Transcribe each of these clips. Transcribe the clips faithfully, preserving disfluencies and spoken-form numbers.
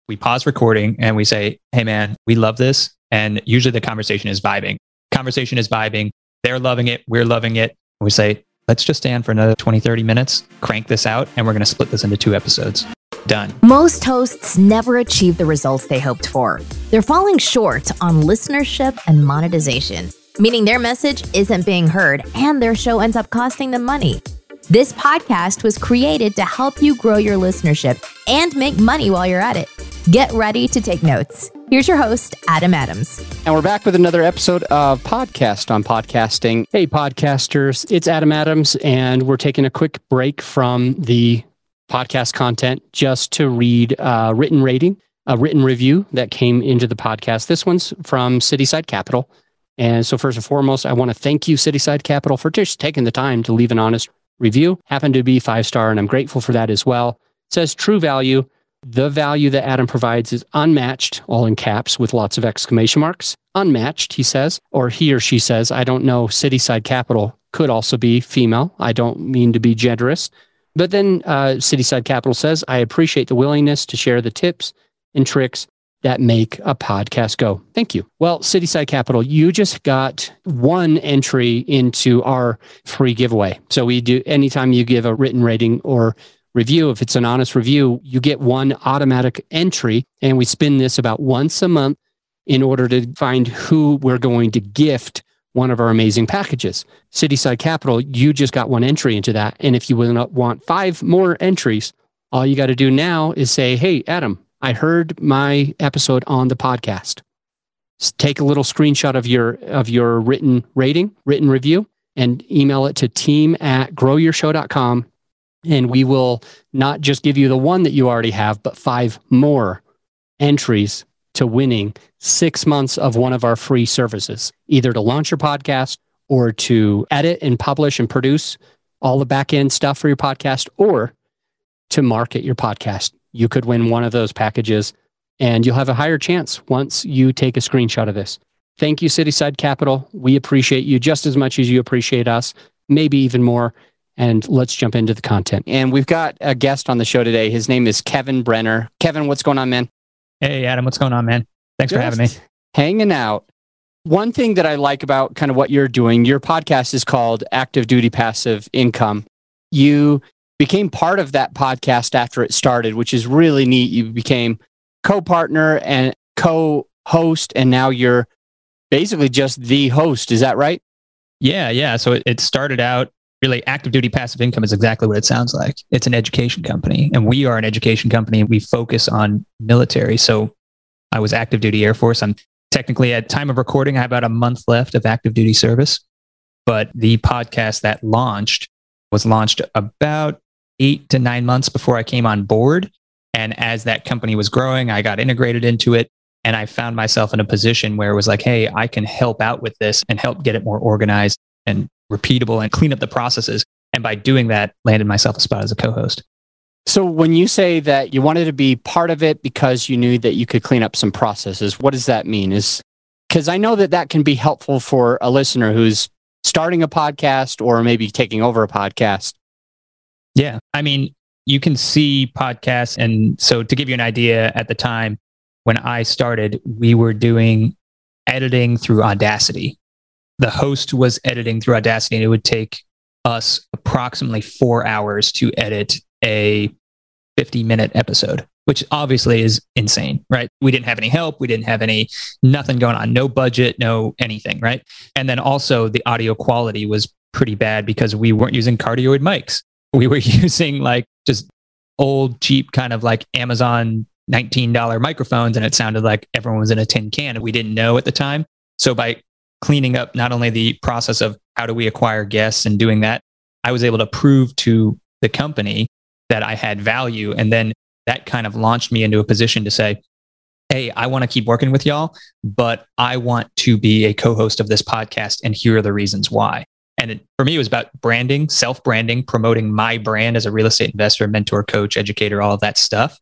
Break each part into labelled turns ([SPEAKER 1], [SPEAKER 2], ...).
[SPEAKER 1] we pause recording and we say, hey man, we love this. And usually the conversation is vibing. Conversation is vibing. They're loving it. We're loving it. And we say, let's just stand for another twenty, thirty minutes, crank this out, and we're going to split this into two episodes. Done.
[SPEAKER 2] Most hosts never achieve the results they hoped for. They're falling short on listenership and monetization, meaning their message isn't being heard and their show ends up costing them money. This podcast was created to help you grow your listenership and make money while you're at it. Get ready to take notes. Here's your host, Adam Adams.
[SPEAKER 3] And we're back with another episode of Podcast on Podcasting. Hey, podcasters, it's Adam Adams, and we're taking a quick break from the podcast content just to read a written rating, a written review that came into the podcast. This one's from Cityside Capital. And so first and foremost, I want to thank you, Cityside Capital, for just taking the time to leave an honest review. Happened to be five star, and I'm grateful for that as well. It says true value. The value that Adam provides is unmatched, all in caps with lots of exclamation marks. Unmatched, he says, or he or she says. I don't know. Cityside Capital could also be female. I don't mean to be generous. But then uh, Cityside Capital says, I appreciate the willingness to share the tips and tricks that make a podcast go. Thank you. Well, Cityside Capital, you just got one entry into our free giveaway. So we do, anytime you give a written rating or review, if it's an honest review, you get one automatic entry, and we spin this about once a month in order to find who we're going to gift one of our amazing packages. Cityside Capital, you just got one entry into that. And if you want five more entries, all you got to do now is say, hey, Adam, I heard my episode on the podcast. Take a little screenshot of your of your written rating, written review, and email it to team at grow your show dot com. And we will not just give you the one that you already have, but five more entries to winning six months of one of our free services, either to launch your podcast or to edit and publish and produce all the back end stuff for your podcast, or to market your podcast. You could win one of those packages, and you'll have a higher chance once you take a screenshot of this. Thank you, Cityside Capital. We appreciate you just as much as you appreciate us, maybe even more. And let's jump into the content. And we've got a guest on the show today. His name is Kevin Brenner. Kevin, what's going on, man?
[SPEAKER 1] Hey, Adam, what's going on, man? Thanks just for having me.
[SPEAKER 3] Hanging out. One thing that I like about kind of what you're doing, your podcast is called Active Duty Passive Income. You became part of that podcast after it started, which is really neat. You became co-partner and co-host, and now you're basically just the host. Is that right?
[SPEAKER 1] Yeah, yeah. So it, it started out, really, Active Duty Passive Income is exactly what it sounds like. It's an education company, and we are an education company. We focus on military. So I was active duty Air Force. I'm technically, at time of recording, I have about a month left of active duty service. But the podcast that launched was launched about eight to nine months before I came on board. And as that company was growing, I got integrated into it. And I found myself in a position where it was like, hey, I can help out with this and help get it more organized and repeatable and clean up the processes. And by doing that, landed myself a spot as a co-host.
[SPEAKER 3] So when you say that you wanted to be part of it because you knew that you could clean up some processes, what does that mean? Is because I know that that can be helpful for a listener who's starting a podcast or maybe taking over a podcast.
[SPEAKER 1] Yeah. I mean, you can see podcasts. And so to give you an idea, at the time when I started, we were doing editing through Audacity. The host was editing through Audacity, and it would take us approximately four hours to edit a fifty minute episode, which obviously is insane, right? We didn't have any help. We didn't have any, nothing going on, no budget, no anything, right? And then also the audio quality was pretty bad because we weren't using cardioid mics. We were using like just old, cheap kind of like Amazon nineteen dollar microphones, and it sounded like everyone was in a tin can, and we didn't know at the time. So by cleaning up not only the process of how do we acquire guests and doing that, I was able to prove to the company that I had value. And then that kind of launched me into a position to say, hey, I want to keep working with y'all, but I want to be a co-host of this podcast. And here are the reasons why. And it, for me, it was about branding, self-branding, promoting my brand as a real estate investor, mentor, coach, educator, all of that stuff,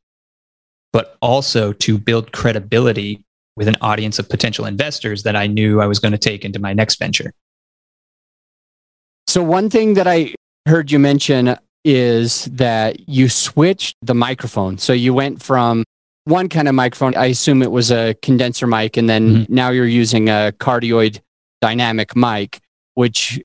[SPEAKER 1] but also to build credibility with an audience of potential investors that I knew I was going to take into my next venture.
[SPEAKER 3] So one thing that I heard you mention is that you switched the microphone. So you went from one kind of microphone. I assume it was a condenser mic, and then mm-hmm. now you're using a cardioid dynamic mic, which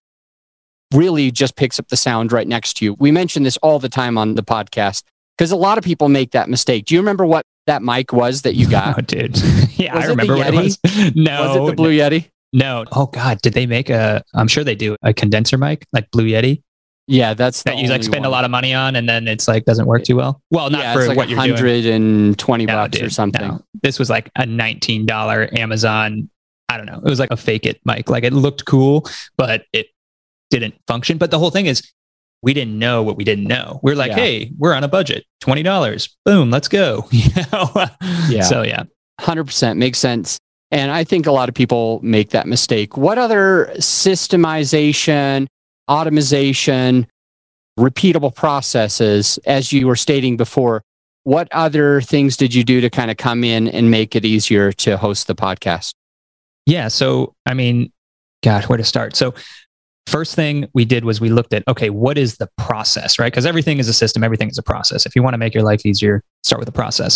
[SPEAKER 3] really just picks up the sound right next to you. We mention this all the time on the podcast because a lot of people make that mistake. Do you remember what that mic was that you got?
[SPEAKER 1] Oh, dude. Yeah,
[SPEAKER 3] was
[SPEAKER 1] I remember what it was. No.
[SPEAKER 3] Was it the Blue Yeti?
[SPEAKER 1] No. Oh, God. Did they make a, I'm sure they do, a condenser mic like Blue Yeti?
[SPEAKER 3] Yeah, that's the
[SPEAKER 1] that you like spend one. a lot of money on and then it's like doesn't work too well. Well, not
[SPEAKER 3] yeah,
[SPEAKER 1] for
[SPEAKER 3] like
[SPEAKER 1] what you're doing.
[SPEAKER 3] one hundred twenty no, bucks
[SPEAKER 1] dude,
[SPEAKER 3] or something.
[SPEAKER 1] No. This was like a nineteen dollars Amazon. I don't know. It was like a fake it mic. Like it looked cool, but it didn't function. But the whole thing is we didn't know what we didn't know. We're like, yeah. hey, we're on a budget, twenty dollars. Boom, let's go. You know?
[SPEAKER 3] Yeah.
[SPEAKER 1] So yeah.
[SPEAKER 3] one hundred percent makes sense. And I think a lot of people make that mistake. What other systemization, automation, repeatable processes, as you were stating before, what other things did you do to kind of come in and make it easier to host the podcast?
[SPEAKER 1] Yeah. So, I mean, God, where to start? So first thing we did was we looked at, okay, what is the process, right? Because everything is a system, everything is a process. If you want to make your life easier, start with the process.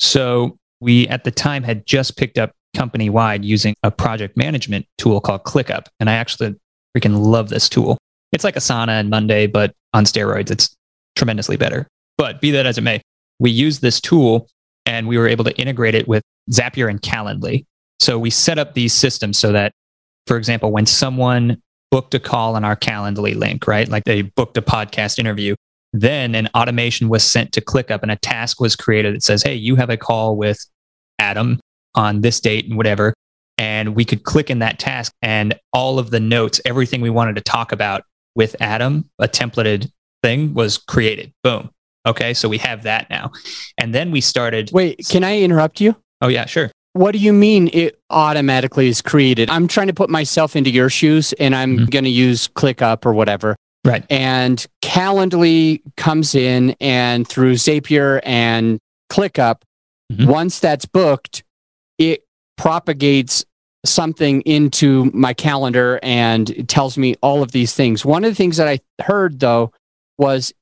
[SPEAKER 1] So we, at the time, had just picked up company-wide using a project management tool called ClickUp. And I actually freaking love this tool. It's like Asana and Monday, but on steroids. It's tremendously better. But be that as it may, we used this tool and we were able to integrate it with Zapier and Calendly. So we set up these systems so that, for example, when someone booked a call on our Calendly link, right? Like they booked a podcast interview, then an automation was sent to ClickUp and a task was created that says, hey, you have a call with Adam on this date and whatever. And we could click in that task and all of the notes, everything we wanted to talk about with Adam, a templated thing was created. Boom. Okay. So we have that now. And then we started.
[SPEAKER 3] Wait, can I interrupt you?
[SPEAKER 1] Oh yeah, sure.
[SPEAKER 3] What do you mean it automatically is created? I'm trying to put myself into your shoes and I'm mm-hmm. going to use ClickUp or whatever.
[SPEAKER 1] Right.
[SPEAKER 3] And Calendly comes in and through Zapier and ClickUp, mm-hmm. once that's booked, it propagates something into my calendar and it tells me all of these things. One of the things that I heard though was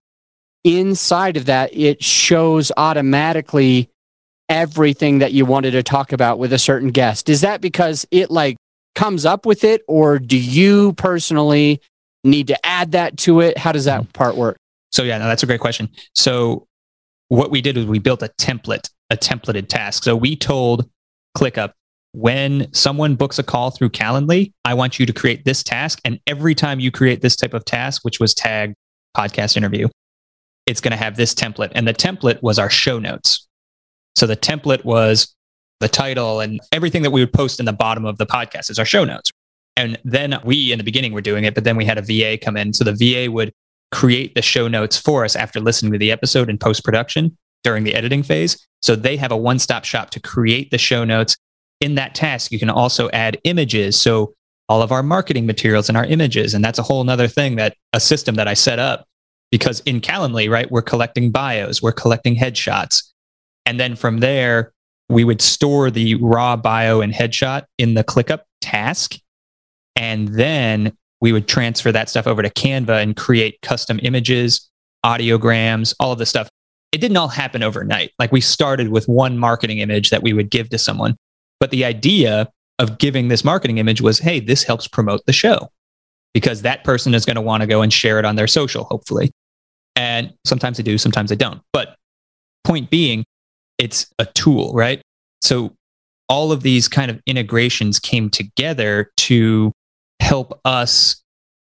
[SPEAKER 3] inside of that, it shows automatically everything that you wanted to talk about with a certain guest. Is that because it like comes up with it, or do you personally need to add that to it? How does that part work?
[SPEAKER 1] So yeah, no, that's a great question. So what we did was we built a template, a templated task. So we told ClickUp, when someone books a call through Calendly, I want you to create this task. And every time you create this type of task, which was tagged podcast interview, it's going to have this template. And the template was our show notes. So the template was the title and everything that we would post in the bottom of the podcast is our show notes. And then we, in the beginning, were doing it, but then we had a V A come in. So the V A would create the show notes for us after listening to the episode in post-production during the editing phase. So they have a one-stop shop to create the show notes. In that task, you can also add images. So all of our marketing materials and our images. And that's a whole nother thing, that a system that I set up, because in Calendly, right, we're collecting bios, we're collecting headshots. And then from there, we would store the raw bio and headshot in the ClickUp task. And then we would transfer that stuff over to Canva and create custom images, audiograms, all of this stuff. It didn't all happen overnight. Like we started with one marketing image that we would give to someone. But the idea of giving this marketing image was, hey, this helps promote the show because that person is going to want to go and share it on their social, hopefully. And sometimes they do, sometimes they don't. But point being, it's a tool, right? So all of these kind of integrations came together to help us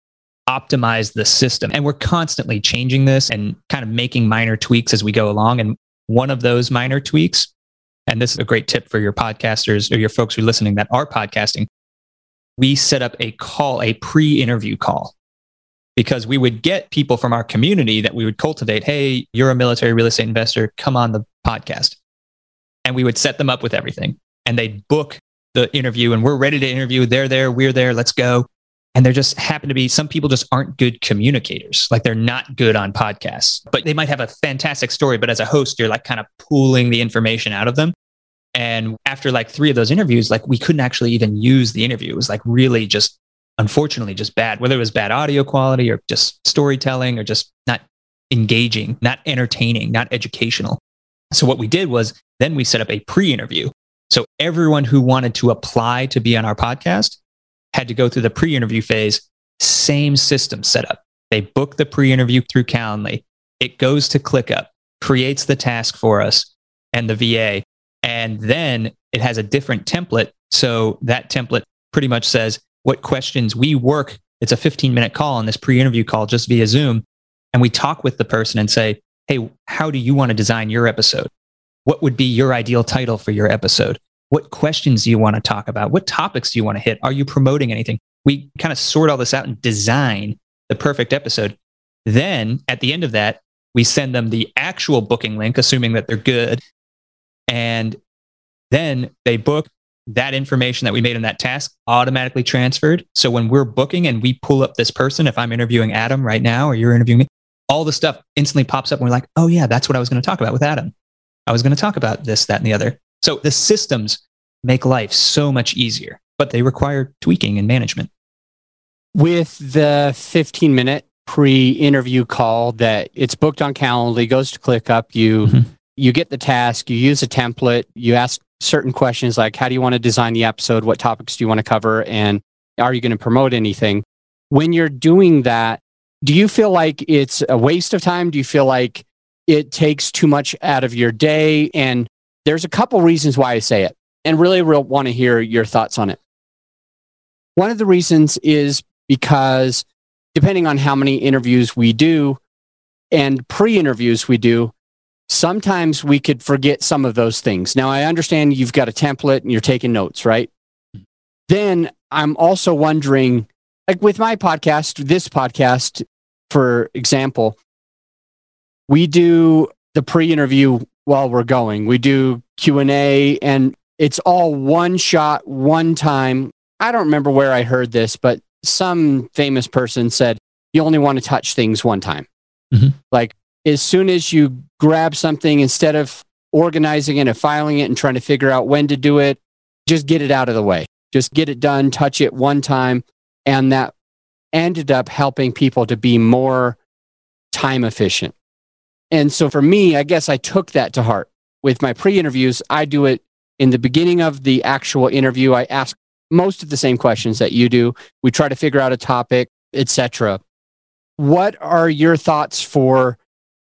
[SPEAKER 1] optimize the system. And we're constantly changing this and kind of making minor tweaks as we go along. And one of those minor tweaks, and this is a great tip for your podcasters or your folks who are listening that are podcasting, we set up a call, a pre-interview call, because we would get people from our community that we would cultivate. Hey, you're a military real estate investor, come on the podcast. And we would set them up with everything. And they'd book the interview and we're ready to interview. They're there, we're there, let's go. And there just happen to be, some people just aren't good communicators. Like they're not good on podcasts, but they might have a fantastic story. But as a host, you're like kind of pulling the information out of them. And after like three of those interviews, like we couldn't actually even use the interview. It was like really just, unfortunately, just bad, whether it was bad audio quality or just storytelling or just not engaging, not entertaining, not educational. So what we did was then we set up a pre-interview. So everyone who wanted to apply to be on our podcast had to go through the pre-interview phase. Same system setup. They book the pre-interview through Calendly. It goes to ClickUp, creates the task for us and the V A. And then it has a different template. So that template pretty much says what questions we work. It's a fifteen minute call on this pre-interview call just via Zoom. And we talk with the person and say, hey, how do you want to design your episode? What would be your ideal title for your episode? What questions do you want to talk about? What topics do you want to hit? Are you promoting anything? We kind of sort all this out and design the perfect episode. Then at the end of that, we send them the actual booking link, assuming that they're good. And then they book. That information that we made in that task automatically transferred. So when we're booking and we pull up this person, if I'm interviewing Adam right now or you're interviewing me, all the stuff instantly pops up and we're like, oh yeah, that's what I was going to talk about with Adam. I was going to talk about this, that, and the other. So the systems make life so much easier, but they require tweaking and management.
[SPEAKER 3] With the fifteen minute pre-interview call that it's booked on Calendly, goes to ClickUp, you, mm-hmm. you get the task, you use a template, you ask certain questions like, how do you want to design the episode? What topics do you want to cover? And are you going to promote anything? When you're doing that, do you feel like it's a waste of time? Do you feel like it takes too much out of your day? And there's a couple reasons why I say it, and really, really want to hear your thoughts on it. One of the reasons is because depending on how many interviews we do and pre-interviews we do, sometimes we could forget some of those things. Now, I understand you've got a template and you're taking notes, right? Then I'm also wondering, like with my podcast, this podcast, for example, we do the pre-interview while we're going. We do Q and A, and it's all one shot, one time. I don't remember where I heard this, but some famous person said, you only want to touch things one time. Mm-hmm. Like, as soon as you grab something, instead of organizing it and filing it and trying to figure out when to do it, just get it out of the way. Just get it done, touch it one time. And that ended up helping people to be more time efficient. And so for me, I guess I took that to heart. With my pre-interviews, I do it in the beginning of the actual interview. I ask most of the same questions that you do. We try to figure out a topic, et cetera. What are your thoughts for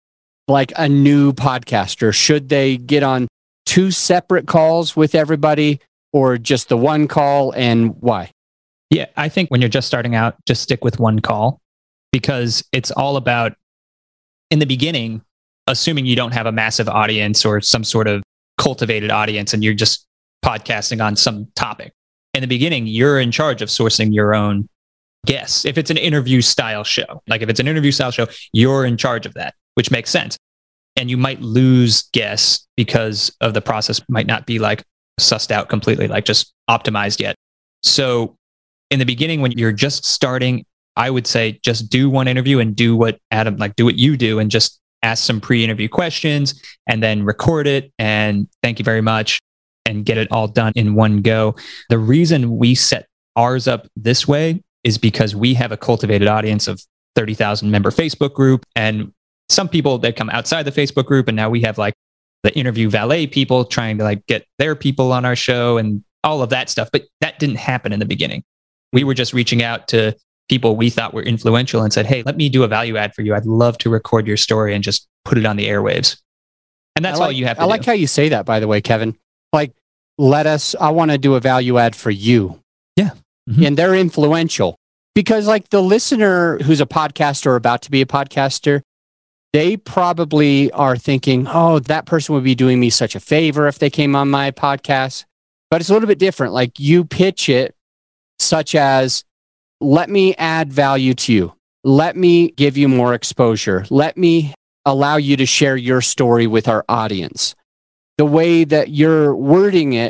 [SPEAKER 3] like a new podcaster? Should they get on two separate calls with everybody or just the one call, and why?
[SPEAKER 1] Yeah, I think when you're just starting out, just stick with one call, because it's all about, in the beginning, assuming you don't have a massive audience or some sort of cultivated audience and you're just podcasting on some topic. In the beginning, you're in charge of sourcing your own guests. If it's an interview style show, like if it's an interview style show, you're in charge of that, which makes sense. And you might lose guests because of the process might not be like sussed out completely, like just optimized yet. So in the beginning, when you're just starting, I would say just do one interview and do what Adam, like do what you do and just ask some pre-interview questions and then record it. And thank you very much, and get it all done in one go. The reason we set ours up this way is because we have a cultivated audience of thirty thousand member Facebook group, and some people that come outside the Facebook group. And now we have like the interview valet people trying to like get their people on our show and all of that stuff. But that didn't happen in the beginning. We were just reaching out to people we thought were influential and said, hey, let me do a value add for you. I'd love to record your story and just put it on the airwaves. And that's
[SPEAKER 3] like,
[SPEAKER 1] all you have to
[SPEAKER 3] I
[SPEAKER 1] do.
[SPEAKER 3] like how you say that, by the way, Kevin. Like, let us, I want to do a value add for you.
[SPEAKER 1] Yeah. Mm-hmm.
[SPEAKER 3] And they're influential because like the listener who's a podcaster or about to be a podcaster, they probably are thinking, oh, that person would be doing me such a favor if they came on my podcast. But it's a little bit different. Like you pitch it such as, let me add value to you. Let me give you more exposure. Let me allow you to share your story with our audience. The way that you're wording it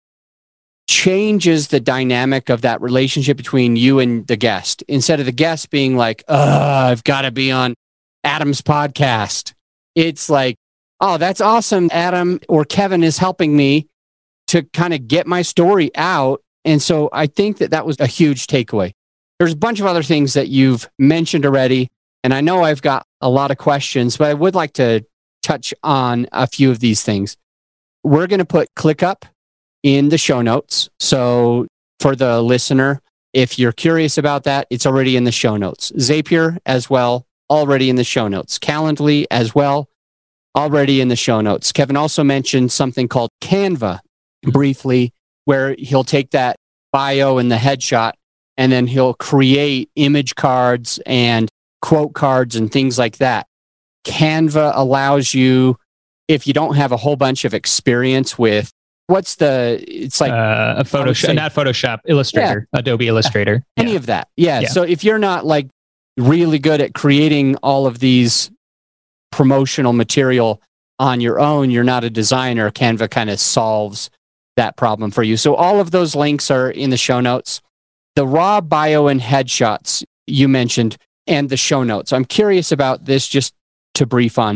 [SPEAKER 3] changes the dynamic of that relationship between you and the guest. Instead of the guest being like, oh, I've got to be on Adam's podcast. It's like, oh, that's awesome. Adam or Kevin is helping me to kind of get my story out. And so I think that that was a huge takeaway. There's a bunch of other things that you've mentioned already. And I know I've got a lot of questions, but I would like to touch on a few of these things. We're going to put ClickUp in the show notes. So for the listener, if you're curious about that, it's already in the show notes. Zapier as well, already in the show notes. Calendly as well, already in the show notes. Kevin also mentioned something called Canva briefly, where he'll take that bio and the headshot, and then he'll create image cards and quote cards and things like that. Canva allows you, if you don't have a whole bunch of experience with what's the, it's like
[SPEAKER 1] uh, a Photoshop, say, not Photoshop, Illustrator, yeah. Adobe Illustrator.
[SPEAKER 3] Any
[SPEAKER 1] yeah.
[SPEAKER 3] of that. Yeah.
[SPEAKER 1] yeah.
[SPEAKER 3] So if you're not like really good at creating all of these promotional material on your own, you're not a designer, Canva kind of solves that problem for you. So all of those links are in the show notes. The raw bio and headshots you mentioned and the show notes. I'm curious about this just to brief on.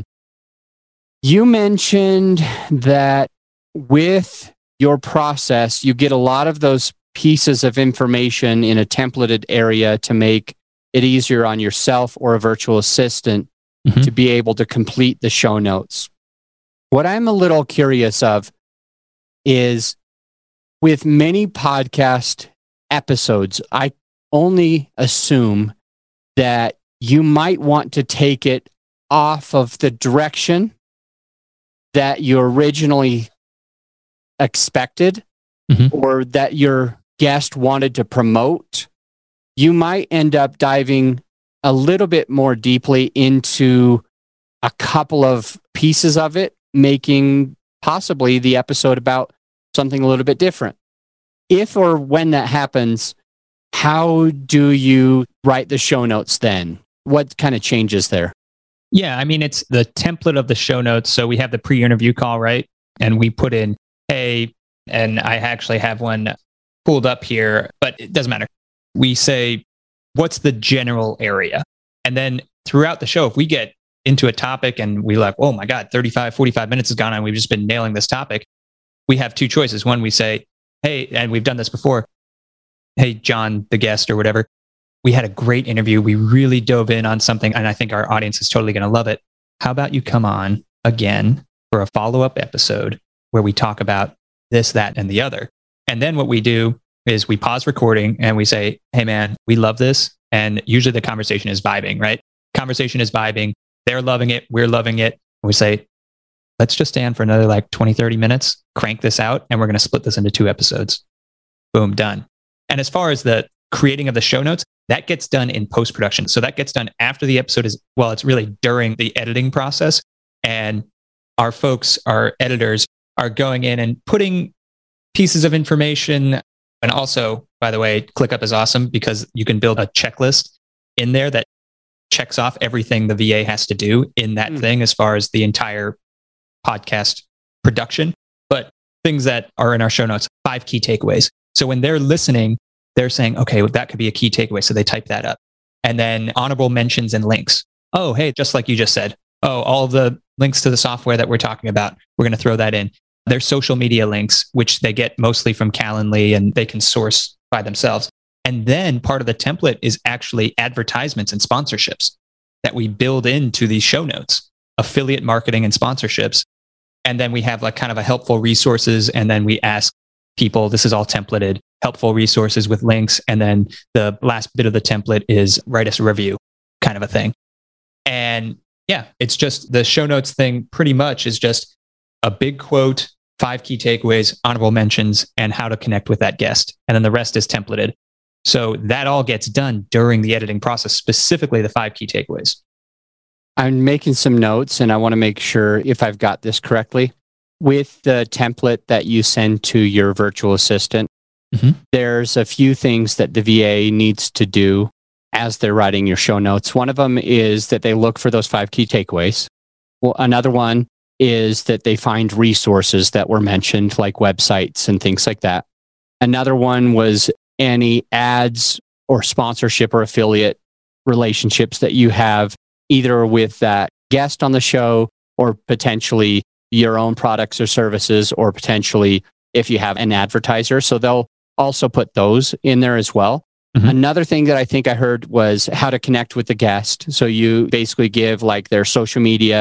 [SPEAKER 3] You mentioned that with your process, you get a lot of those pieces of information in a templated area to make it easier on yourself or a virtual assistant mm-hmm. to be able to complete the show notes. What I'm a little curious of is with many podcast episodes, I only assume that you might want to take it off of the direction that you originally expected mm-hmm. or that your guest wanted to promote. You might end up diving a little bit more deeply into a couple of pieces of it, making possibly the episode about something a little bit different. If or when that happens, how do you write the show notes then? What kind of changes there?
[SPEAKER 1] Yeah, I mean, it's the template of the show notes. So we have the pre-interview call, right? And we put in, hey, and I actually have one pulled up here, but it doesn't matter. We say, what's the general area? And then throughout the show, if we get into a topic and we like, oh my God, thirty-five, forty-five minutes has gone on, we've just been nailing this topic. We have two choices. One, we say, hey, and we've done this before. Hey, John, the guest or whatever, we had a great interview. We really dove in on something, and I think our audience is totally going to love it. How about you come on again for a follow-up episode where we talk about this, that, and the other? And then what we do is we pause recording and we say, hey, man, we love this. And usually the conversation is vibing, right? Conversation is vibing. They're loving it. We're loving it. And we say, let's just stay on for another like twenty, thirty minutes, crank this out, and we're going to split this into two episodes. Boom, done. And as far as the creating of the show notes, that gets done in post-production. So that gets done after the episode is, well, it's really during the editing process. And our folks, our editors, are going in and putting pieces of information. And also, by the way, ClickUp is awesome because you can build a checklist in there that checks off everything the V A has to do in that mm. thing as far as the entire podcast production. But things that are in our show notes, five key takeaways. So when they're listening, they're saying, okay, well, that could be a key takeaway. So they type that up. And then honorable mentions and links. Oh, hey, just like you just said. Oh, all the links to the software that we're talking about, we're going to throw that in. There's social media links, which they get mostly from Calendly and they can source by themselves. And then part of the template is actually advertisements and sponsorships that we build into these show notes, affiliate marketing and sponsorships. And then we have like kind of a helpful resources. And then we ask people, this is all templated, helpful resources with links. And then the last bit of the template is write us a review kind of a thing. And yeah, it's just the show notes thing pretty much is just a big quote, five key takeaways, honorable mentions, and how to connect with that guest. And then the rest is templated. So that all gets done during the editing process, specifically the five key takeaways.
[SPEAKER 3] I'm making some notes and I want to make sure if I've got this correctly. With the template that you send to your virtual assistant, mm-hmm. there's a few things that the V A needs to do as they're writing your show notes. One of them is that they look for those five key takeaways. Well, another one is that they find resources that were mentioned, like websites and things like that. Another one was any ads or sponsorship or affiliate relationships that you have either with that guest on the show or potentially your own products or services, or potentially if you have an advertiser. So they'll also put those in there as well. Mm-hmm. Another thing that I think I heard was how to connect with the guest. So you basically give like their social media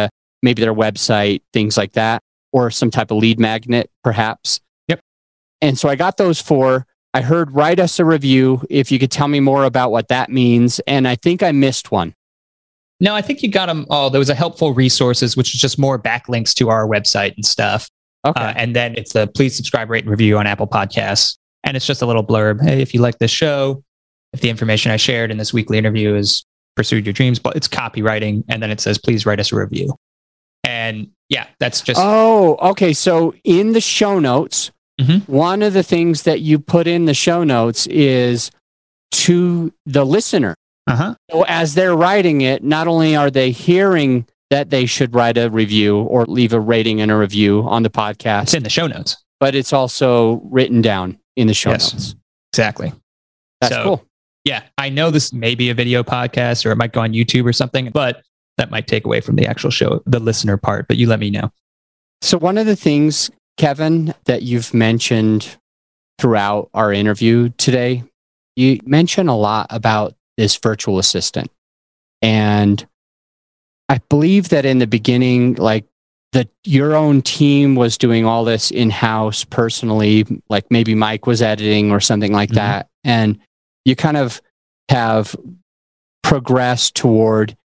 [SPEAKER 3] maybe their website, things like that, or some type of lead magnet, perhaps.
[SPEAKER 1] Yep.
[SPEAKER 3] And so I got those four. I heard write us a review. If you could tell me more about what that means. And I think I missed one.
[SPEAKER 1] No, I think you got them all. There was a helpful resources, which is just more backlinks to our website and stuff.
[SPEAKER 3] Okay.
[SPEAKER 1] Uh, and then it's a please subscribe, rate, and review on Apple Podcasts. And it's just a little blurb. Hey, if you like this show, if the information I shared in this weekly interview is pursued your dreams, but it's copywriting. And then it says, please write us a review. And yeah, that's just.
[SPEAKER 3] Oh, okay. So in the show notes, mm-hmm. one of the things that you put in the show notes is to the listener.
[SPEAKER 1] Uh-huh.
[SPEAKER 3] So as they're writing it, not only are they hearing that they should write a review or leave a rating and a review on the podcast.
[SPEAKER 1] It's in the show notes.
[SPEAKER 3] But it's also written down in the show
[SPEAKER 1] yes,
[SPEAKER 3] notes.
[SPEAKER 1] Exactly.
[SPEAKER 3] That's
[SPEAKER 1] so,
[SPEAKER 3] cool.
[SPEAKER 1] Yeah, I know this may be a video podcast or it might go on YouTube or something, but that might take away from the actual show, the listener part, but you let me know.
[SPEAKER 3] So one of the things, Kevin, that you've mentioned throughout our interview today, you mention a lot about this virtual assistant. And I believe that in the beginning, like that your own team was doing all this in-house personally, like maybe Mike was editing or something like mm-hmm. that. And you kind of have progressed toward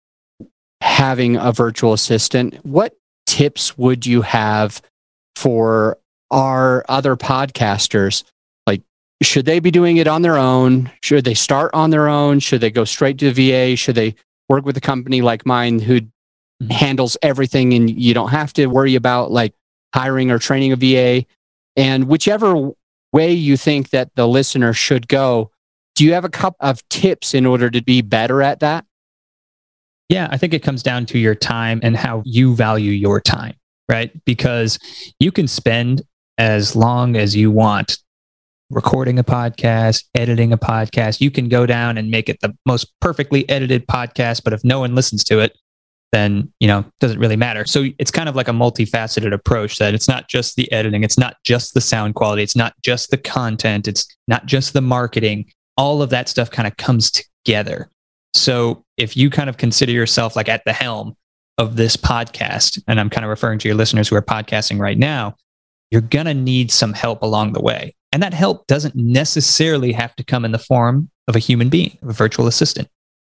[SPEAKER 3] having a virtual assistant. What tips would you have for our other podcasters? Should they be doing it on their own? Should they start on their own? Should they go straight to the V A? Should they work with a company like mine who mm-hmm. handles everything and you don't have to worry about like hiring or training a V A? And whichever way you think that the listener should go, do you have a couple of tips in order to be better at that?
[SPEAKER 1] Yeah, I think it comes down to your time and how you value your time, right? Because you can spend as long as you want recording a podcast, editing a podcast. You can go down and make it the most perfectly edited podcast, but if no one listens to it, then, you know, it doesn't really matter. So it's kind of like a multifaceted approach that it's not just the editing, it's not just the sound quality, it's not just the content, it's not just the marketing. All of that stuff kind of comes together. So if you kind of consider yourself like at the helm of this podcast, and I'm kind of referring to your listeners who are podcasting right now, you're going to need some help along the way. And that help doesn't necessarily have to come in the form of a human being, of a virtual assistant.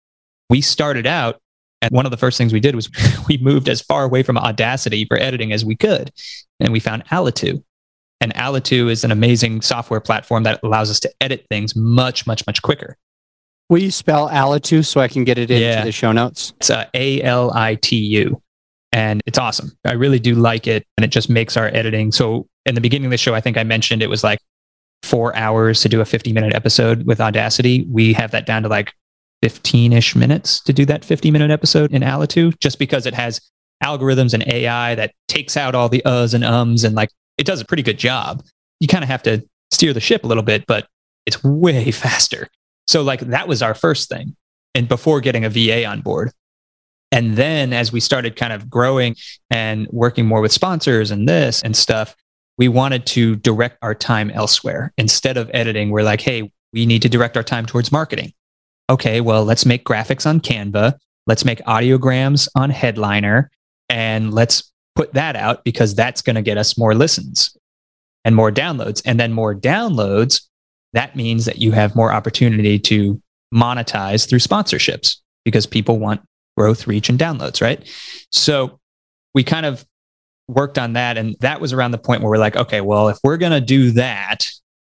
[SPEAKER 1] We started out, and one of the first things we did was we moved as far away from Audacity for editing as we could. And we found Alitu. And Alitu is an amazing software platform that allows us to edit things much, much, much quicker.
[SPEAKER 3] Will you spell Alitu so I can get it into
[SPEAKER 1] yeah.
[SPEAKER 3] the show notes?
[SPEAKER 1] It's uh, A L I T U. And it's awesome. I really do like it. And it just makes our editing. So in the beginning of the show, I think I mentioned it was like four hours to do a fifty minute episode with Audacity. We have that down to like fifteen-ish minutes to do that fifty minute episode in Alitu, just because it has algorithms and A I that takes out all the uhs and ums, and like it does a pretty good job. You kind of have to steer the ship a little bit, but it's way faster. So like that was our first thing. And before getting a V A on board. And then as we started kind of growing and working more with sponsors and this and stuff, we wanted to direct our time elsewhere. Instead of editing, we're like, hey, we need to direct our time towards marketing. Okay, well, let's make graphics on Canva. Let's make audiograms on Headliner. And let's put that out because that's going to get us more listens and more downloads. And then more downloads, that means that you have more opportunity to monetize through sponsorships because people want growth, reach, and downloads, right? So we kind of worked on that. And that was around the point where we're like, okay, well, if we're going to do that,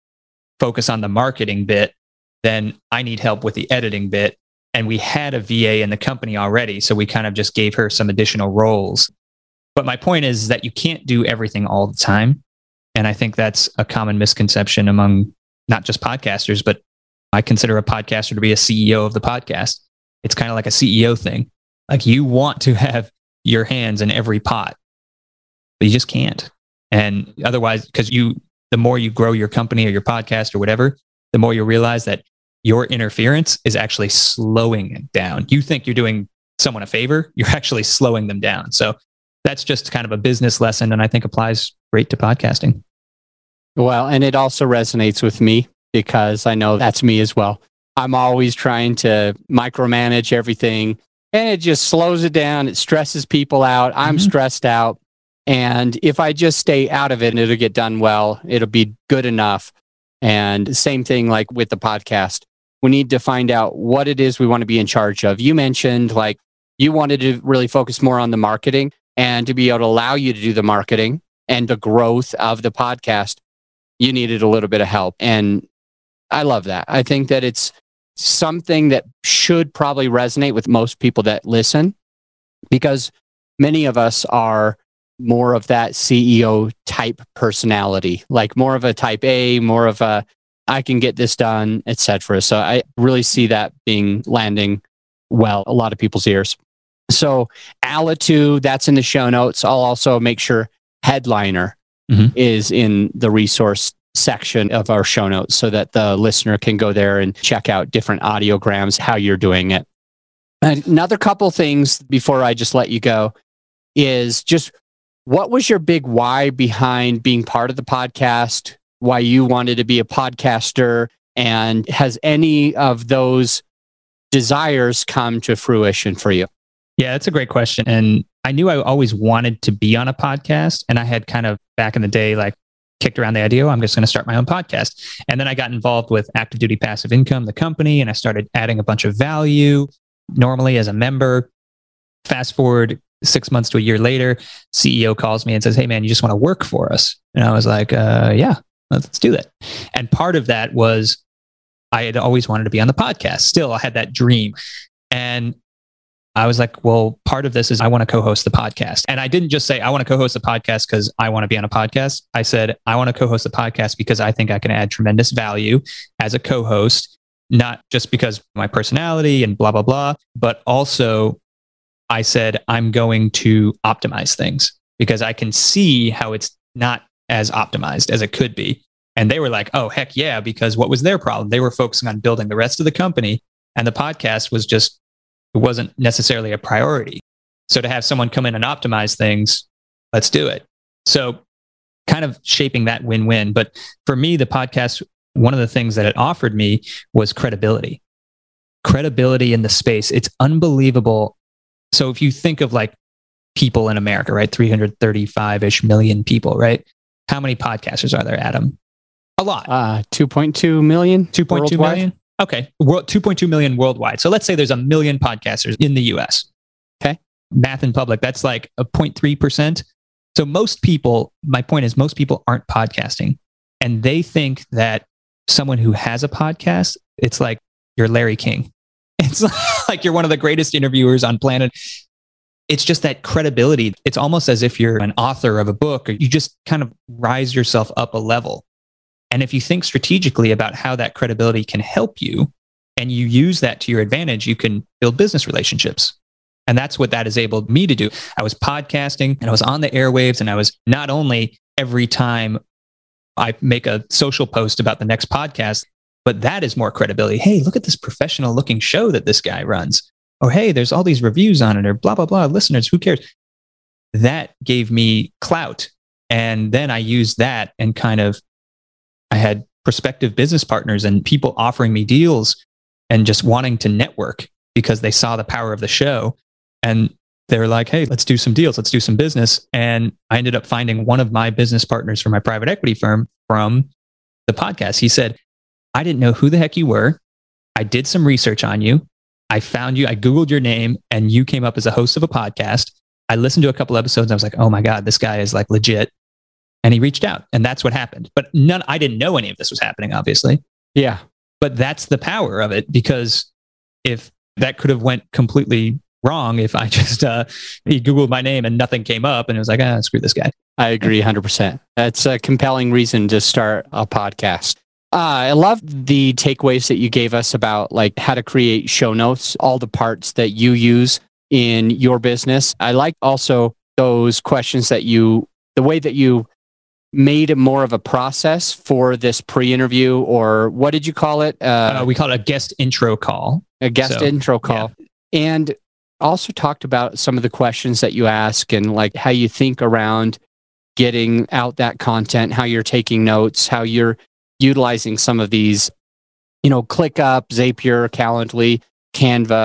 [SPEAKER 1] focus on the marketing bit, then I need help with the editing bit. And we had a V A in the company already. So we kind of just gave her some additional roles. But my point is that you can't do everything all the time. And I think that's a common misconception among not just podcasters, but I consider a podcaster to be a C E O of the podcast. It's kind of like a C E O thing. Like you want to have your hands in every pot, but you just can't. And otherwise, because you, the more you grow your company or your podcast or whatever, the more you realize that your interference is actually slowing it down. You think you're doing someone a favor, you're actually slowing them down. So that's just kind of a business lesson, and I think applies great to podcasting.
[SPEAKER 3] Well, and it also resonates with me because I know that's me as well. I'm always trying to micromanage everything. and it just slows it down. It stresses people out. I'm mm-hmm. stressed out. And if I just stay out of it and it'll get done well, it'll be good enough. And same thing like with the podcast. We need to find out what it is we want to be in charge of. You mentioned like you wanted to really focus more on the marketing, and to be able to allow you to do the marketing and the growth of the podcast, you needed a little bit of help. And I love that. I think that it's something that should probably resonate with most people that listen, because many of us are more of that C E O type personality, like more of a type A, more of a, I can get this done, et cetera. So I really see that being landing well, a lot of people's ears. So Alitu, that's in the show notes. I'll also make sure Headliner mm-hmm. is in the resource section of our show notes so that the listener can go there and check out different audiograms, how you're doing it. And another couple things before I just let you go is just, what was your big why behind being part of the podcast? Why you wanted to be a podcaster? And has any of those desires come to fruition for you?
[SPEAKER 1] Yeah, that's a great question. And I knew I always wanted to be on a podcast. And I had kind of back in the day, like kicked around the idea, oh, I'm just going to start my own podcast. And then I got involved with Active Duty Passive Income, the company, and I started adding a bunch of value normally as a member. Fast forward six months to a year later, C E O calls me and says, hey man, you just want to work for us? And I was like, uh, yeah, let's do that. And part of that was I had always wanted to be on the podcast. Still, I had that dream. And I was like, well, part of this is I want to co-host the podcast. And I didn't just say, I want to co-host the podcast because I want to be on a podcast. I said, I want to co-host the podcast because I think I can add tremendous value as a co-host, not just because of my personality and blah, blah, blah, but also I said, I'm going to optimize things because I can see how it's not as optimized as it could be. And they were like, oh, heck yeah, because what was their problem? They were focusing on building the rest of the company, and the podcast was just, it wasn't necessarily a priority. So to have someone come in and optimize things, let's do it. So kind of shaping that win-win. But for me, the podcast, one of the things that it offered me was credibility. Credibility in the space. It's unbelievable. So if you think of like people in America, right? three hundred thirty-five-ish million people, right? How many podcasters are there, Adam? A lot.
[SPEAKER 3] Uh, two point two million.
[SPEAKER 1] two point two million? Okay. World, two point two million worldwide. So let's say there's a million podcasters in the U S.
[SPEAKER 3] Okay.
[SPEAKER 1] Math in public, that's like a zero point three percent. So most people, my point is most people aren't podcasting. And they think that someone who has a podcast, it's like you're Larry King. It's like you're one of the greatest interviewers on planet. It's just that credibility. It's almost as if you're an author of a book, or you just kind of rise yourself up a level. And if you think strategically about how that credibility can help you and you use that to your advantage, you can build business relationships. And that's what that has enabled me to do. I was podcasting and I was on the airwaves, and I was not only every time I make a social post about the next podcast, but that is more credibility. Hey, look at this professional looking show that this guy runs. Or, hey, there's all these reviews on it, or blah, blah, blah. Listeners, who cares? That gave me clout. And then I used that and kind of, I had prospective business partners and people offering me deals and just wanting to network because they saw the power of the show. And they're like, hey, let's do some deals. Let's do some business. And I ended up finding one of my business partners for my private equity firm from the podcast. He said, I didn't know who the heck you were. I did some research on you. I found you. I Googled your name and you came up as a host of a podcast. I listened to a couple episodes. And I was like, oh my God, this guy is like legit. And he reached out, and that's what happened. But none, I didn't know any of this was happening, obviously.
[SPEAKER 3] Yeah.
[SPEAKER 1] But that's the power of it, because if that could have went completely wrong, if I just, uh, he Googled my name and nothing came up and it was like, ah, screw this guy.
[SPEAKER 3] I agree one hundred percent. That's a compelling reason to start a podcast. Uh, I love the takeaways that you gave us about like how to create show notes, all the parts that you use in your business. I like also those questions that you, the way that you made it more of a process for this pre-interview, or what did you call it?
[SPEAKER 1] Uh, uh, we call it a guest intro call.
[SPEAKER 3] A guest so, intro call. Yeah. And also talked about some of the questions that you ask and like how you think around getting out that content, how you're taking notes, how you're utilizing some of these, you know, ClickUp, Zapier, Calendly, Canva,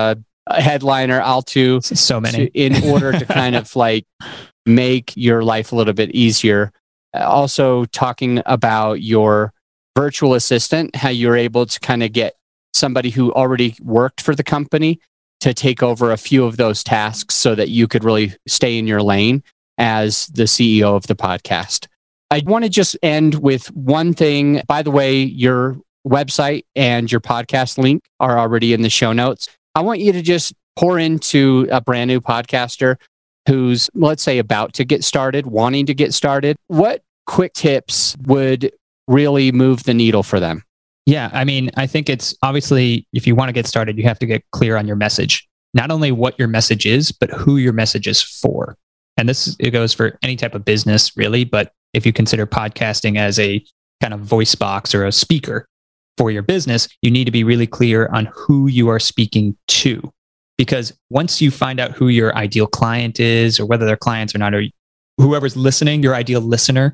[SPEAKER 3] headliner, I'll to,
[SPEAKER 1] so many
[SPEAKER 3] to in order to kind of like make your life a little bit easier. Also talking about your virtual assistant, how you're able to kind of get somebody who already worked for the company to take over a few of those tasks so that you could really stay in your lane as the C E O of the podcast. I want to just end with one thing. By the way, your website and your podcast link are already in the show notes. I want you to just pour into a brand new podcaster who's, let's say, about to get started, wanting to get started. What quick tips would really move the needle for them?
[SPEAKER 1] Yeah, I mean, I think it's obviously, if you want to get started, you have to get clear on your message. Not only what your message is, but who your message is for. And this, it goes for any type of business, really. But if you consider podcasting as a kind of voice box or a speaker for your business, you need to be really clear on who you are speaking to. Because once you find out who your ideal client is, or whether they're clients or not, or whoever's listening, your ideal listener,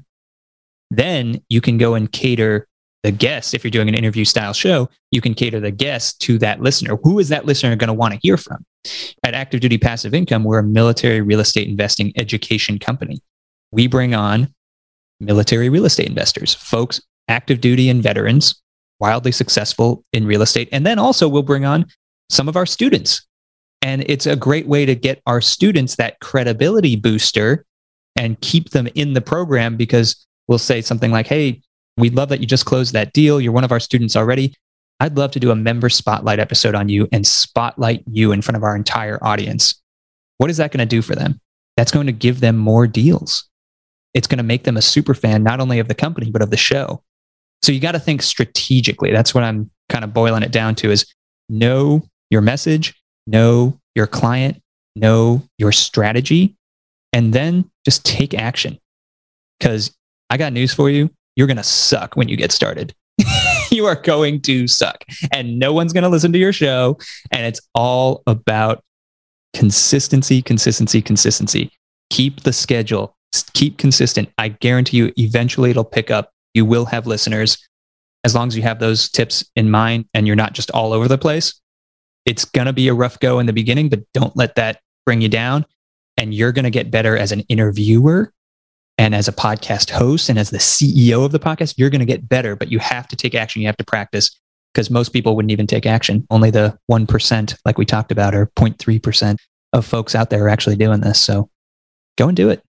[SPEAKER 1] then you can go and cater the guest. If you're doing an interview style show, you can cater the guest to that listener. Who is that listener going to want to hear from? At Active Duty Passive Income, we're a military real estate investing education company. We bring on military real estate investors, folks, active duty and veterans, wildly successful in real estate. And then also we'll bring on some of our students. And it's a great way to get our students that credibility booster and keep them in the program, because we'll say something like, hey, we love that you just closed that deal. You're one of our students already. I'd love to do a member spotlight episode on you and spotlight you in front of our entire audience. What is that going to do for them? That's going to give them more deals. It's going to make them a super fan, not only of the company, but of the show. So you got to think strategically. That's what I'm kind of boiling it down to, is know your message, know your client, know your strategy, and then just take action. Because I got news for you. You're going to suck when you get started. You are going to suck, and no one's going to listen to your show. And it's all about consistency, consistency, consistency. Keep the schedule. Keep consistent. I guarantee you, eventually it'll pick up. You will have listeners. As long as you have those tips in mind and you're not just all over the place. It's going to be a rough go in the beginning, but don't let that bring you down. And you're going to get better as an interviewer and as a podcast host and as the C E O of the podcast. You're going to get better, but you have to take action. You have to practice, because most people wouldn't even take action. Only the one percent, like we talked about, or zero point three percent of folks out there are actually doing this. So go and do it.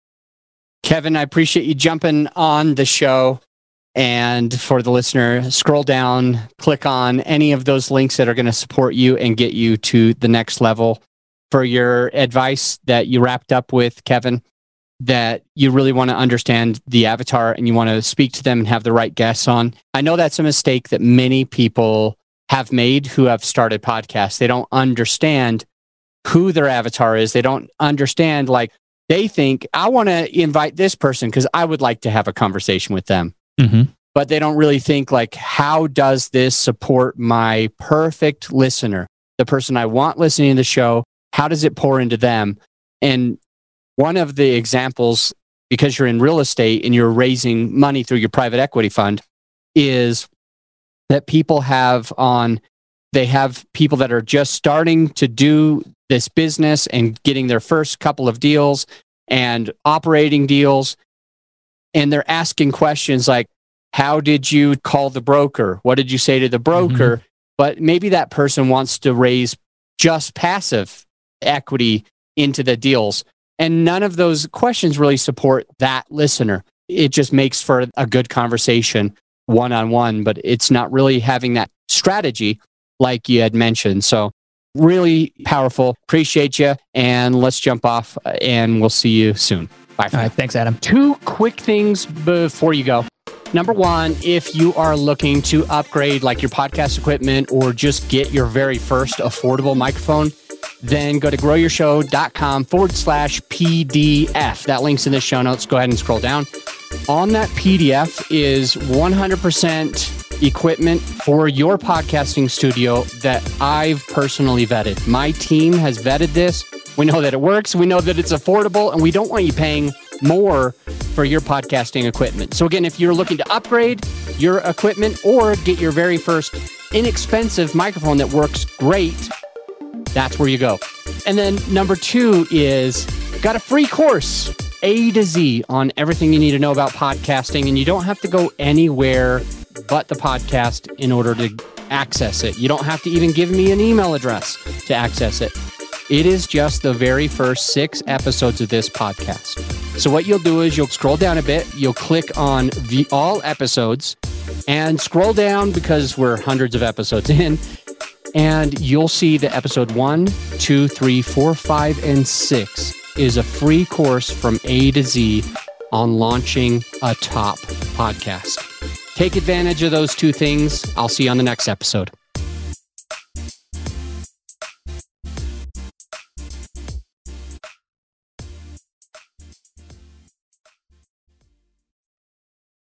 [SPEAKER 3] Kevin, I appreciate you jumping on the show. And for the listener, scroll down, click on any of those links that are going to support you and get you to the next level. For your advice that you wrapped up with, Kevin, that you really want to understand the avatar and you want to speak to them and have the right guests on. I know that's a mistake that many people have made who have started podcasts. They don't understand who their avatar is. They don't understand, like, they think, I want to invite this person because I would like to have a conversation with them.
[SPEAKER 1] Mm-hmm.
[SPEAKER 3] But they don't really think, like, how does this support my perfect listener, the person I want listening to the show? How does it pour into them? And one of the examples, because you're in real estate and you're raising money through your private equity fund, is that people have on, they have people that are just starting to do this business and getting their first couple of deals and operating deals. And they're asking questions like, how did you call the broker? What did you say to the broker? Mm-hmm. But maybe that person wants to raise just passive equity into the deals. And none of those questions really support that listener. It just makes for a good conversation one-on-one, but it's not really having that strategy like you had mentioned. So really powerful. Appreciate you. And let's jump off and we'll see you soon. Bye.
[SPEAKER 1] All right. Thanks, Adam.
[SPEAKER 3] Two quick things before you go. Number one, if you are looking to upgrade like your podcast equipment or just get your very first affordable microphone, then go to growyourshow.com forward slash PDF. That link's in the show notes. Go ahead and scroll down. On that P D F is one hundred percent equipment for your podcasting studio that I've personally vetted. My team has vetted this. We know that it works. We know that it's affordable, and we don't want you paying more for your podcasting equipment. So again, if you're looking to upgrade your equipment or get your very first inexpensive microphone that works great, That's where you go. And then number two is got a free course, A to Z, on everything you need to know about podcasting. And you don't have to go anywhere but the podcast in order to access it. You don't have to even give me an email address to access it. It is just the very first six episodes of this podcast. So what you'll do is you'll scroll down a bit, you'll click on the all episodes and scroll down because we're hundreds of episodes in, and you'll see that episode one, two, three, four, five, and six is a free course from A to Z on launching a top podcast. Take advantage of those two things. I'll see you on the next episode.